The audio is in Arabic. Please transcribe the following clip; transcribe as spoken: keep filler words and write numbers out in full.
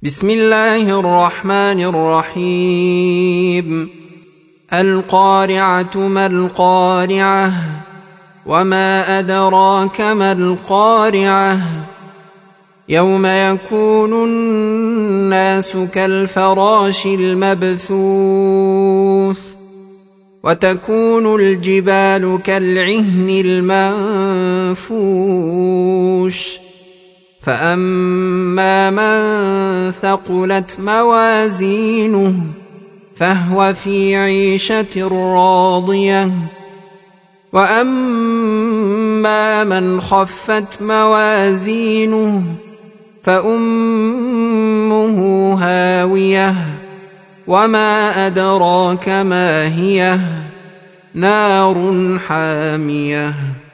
بسم الله الرحمن الرحيم. القارعة ما القارعة وما أدراك ما القارعة يوم يكون الناس كالفراش المبثوث وتكون الجبال كالعهن المنفوش فأما من ثقلت موازينه فهو في عيشة راضية وأما من خفت موازينه فأمه هاوية وما أدراك ما هي نار حامية.